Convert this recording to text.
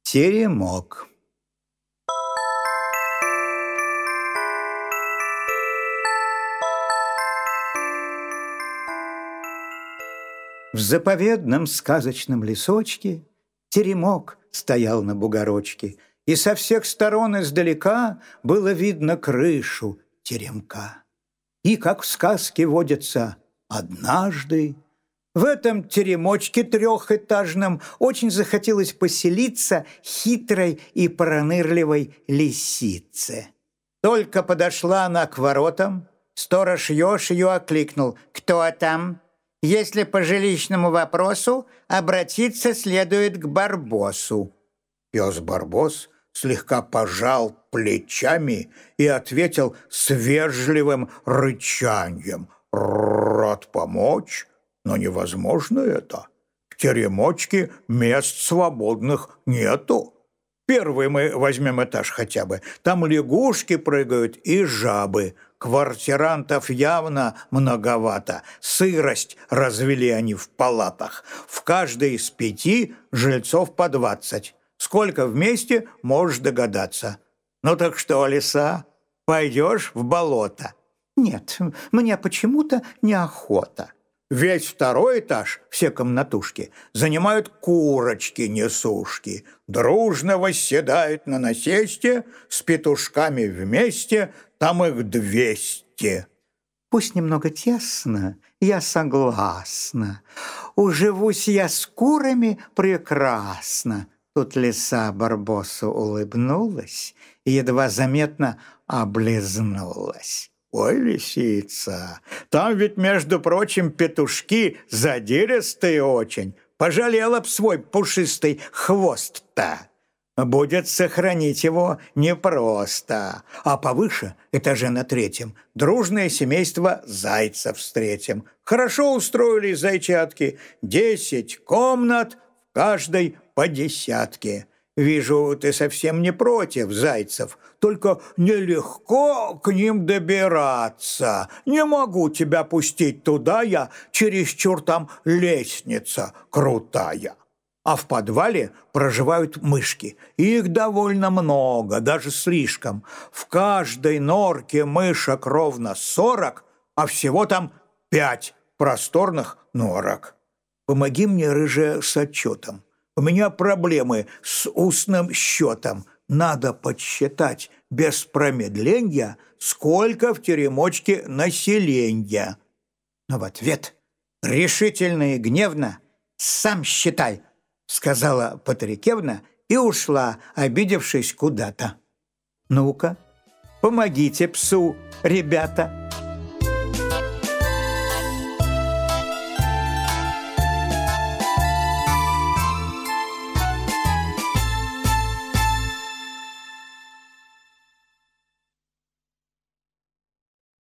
Теремок. В заповедном сказочном лесочке теремок стоял на бугорочке, и со всех сторон издалека было видно крышу теремка. И, как в сказке водится, однажды в этом теремочке трехэтажном очень захотелось поселиться хитрой и пронырливой лисице. Только подошла она к воротам, сторож Ёж ее окликнул: «Кто там? Если по жилищному вопросу, обратиться следует к Барбосу». Пес Барбос слегка пожал плечами и ответил с вежливым рычанием: «Рад помочь, но невозможно это. В теремочке мест свободных нету. Первый мы возьмем этаж хотя бы. Там лягушки прыгают и жабы. Квартирантов явно многовато. Сырость развели они в палатах. В каждой из 5 жильцов по 20. Сколько вместе, можешь догадаться. Ну так что, лиса, пойдешь в болото?» «Нет, мне почему-то неохота». Весь второй этаж, все комнатушки, занимают курочки-несушки. Дружно восседают на насесте, с петушками вместе, там их 200. «Пусть немного тесно, я согласна. Уживусь я с курами прекрасно». Тут лиса Барбосу улыбнулась и едва заметно облизнулась. «Ой, лисица, там ведь, между прочим, петушки задиристые очень. Пожалела б свой пушистый хвост-то. Будет сохранить его непросто. А повыше, этаже на 3, дружное семейство зайцев встретим. Хорошо устроили зайчатки. 10 комнат, в каждой по 10. Вижу, ты совсем не против зайцев, только нелегко к ним добираться. Не могу тебя пустить туда, я чересчур там лестница крутая. А в подвале проживают мышки. Их довольно много, даже слишком. В каждой норке мышек ровно 40, а всего там 5 просторных норок. Помоги мне, рыжая, с отчетом. У меня проблемы с устным счетом. Надо подсчитать без промедления, сколько в теремочке населения». Но в ответ решительно и гневно: «Сам считай», — сказала Патрикевна и ушла, обидевшись куда-то. «Ну-ка, помогите псу, ребята».